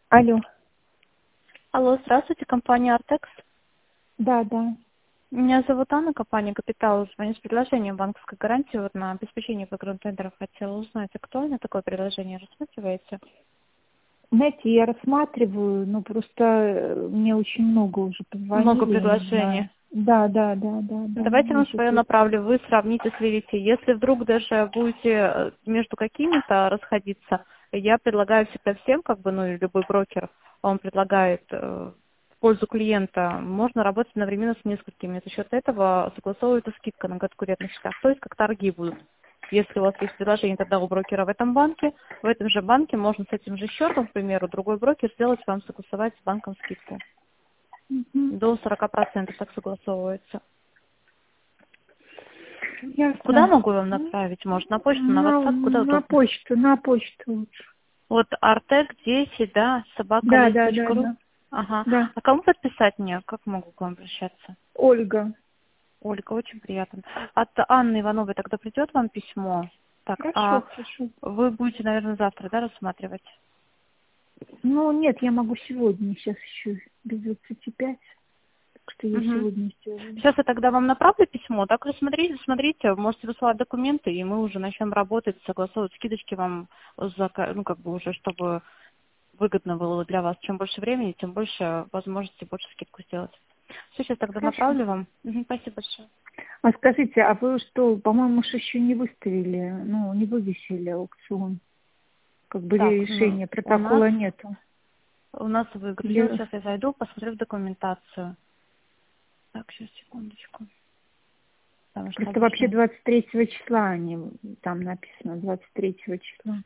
Алло. Алло, здравствуйте, компания Артекс. Да, да. Меня зовут Анна, компания Капитал. Звоню с предложением банковской гарантии вот на обеспечение выгрунтендеров. Хотела узнать, актуально такое предложение рассматриваете? Знаете, я рассматриваю, но просто мне очень много уже Много позвонили, я не знаю. предложений. Да, да, да, да, да. Давайте Я вам сейчас свое направлю, вы сравните, сверите. Если вдруг даже будете между какими-то расходиться, я предлагаю всегда всем, ну и любой брокер, он предлагает в пользу клиента, можно работать одновременно с несколькими. За счет этого согласовывается скидка на конкурентных счетах, то есть как торги будут. Если у вас есть предложение тогда у брокера в этом банке, в этом же банке можно с этим же счетом, к примеру, другой брокер сделать вам согласовать с банком скидку. Мгм. До 40% так согласовывается. Куда Ясно. могу вам направить? Может, на почту, на На, WhatsApp, куда удобно? на почту лучше. Вот Артек 10, да, Да, да, да, собакалист.ру. да. Ага. Да. А кому подписать мне? Как могу к вам обращаться? Ольга. Ольга, очень приятно. От Анны Ивановой тогда придет вам письмо. Так, Хорошо, а хорошо. вы будете, наверное, завтра, да, рассматривать? Ну, нет, я могу сегодня, сейчас еще без 25, так что я Угу. сегодня сделаю. Сейчас я тогда вам направлю письмо, так вы смотрите, можете высылать документы, и мы уже начнем работать, согласовывать скидочки вам, уже, чтобы выгодно было для вас. Чем больше времени, тем больше возможности, больше скидку сделать. Все, сейчас тогда Хорошо. направлю вам. Мгм, спасибо большое. А скажите, а вы что, по-моему, ж еще не выставили, ну, не вывесили аукцион? Как бы Так, ну, решения, протокола нету. у нас выигрыш. Или Сейчас я зайду, посмотрю в документацию. Так, сейчас, секундочку. Потому что просто вообще обычно 23 числа они, там написано, 23 числа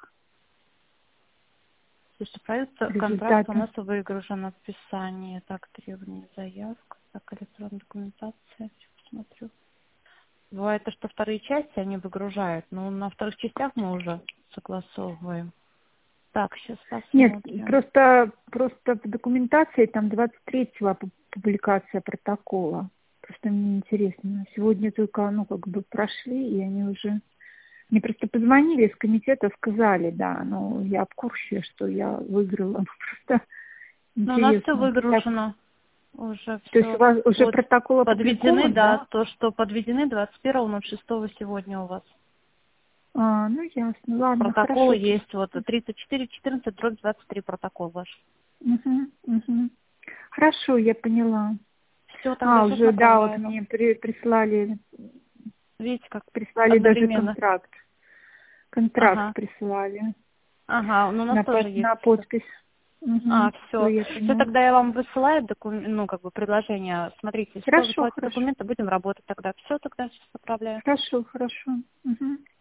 слушай, проект контракт у результаты. нас выгружен описание. Так, требования, заявка. Так, электронная документация. Сейчас посмотрю. Бывает то, что вторые части они выгружают, но на вторых частях мы уже согласовываем. Так, сейчас Нет, посмотрим. просто в документации там 23-го публикация протокола. Просто мне интересно. Сегодня только, ну, как бы прошли, и они уже... Мне просто позвонили из комитета, сказали, да, ну, я в курсе, что я выиграла. Просто Ну, у нас все интересно. Так, выгружено. Уже то есть у все. вас уже Вот протокол подведены, опубликован, да, да? то, что подведены 21.06 сегодня у вас. А, ну, ясно. Ладно, Протоколы хорошо. есть, вот 3414/23 протокол ваш. Угу, угу. Хорошо, я поняла. Все, тогда А, сейчас уже, да, вот направляю вам. мне прислали, Видите, как прислали даже одновременно. контракт. Контракт Ага, прислали ага, ну у нас тоже есть на все. подпись. Угу, все, Все. я Все, поняла. тогда я вам высылаю предложение. Смотрите, что Хорошо, высылайте хорошо. документы, будем работать тогда. Все, тогда сейчас отправляю. Хорошо, хорошо. Угу.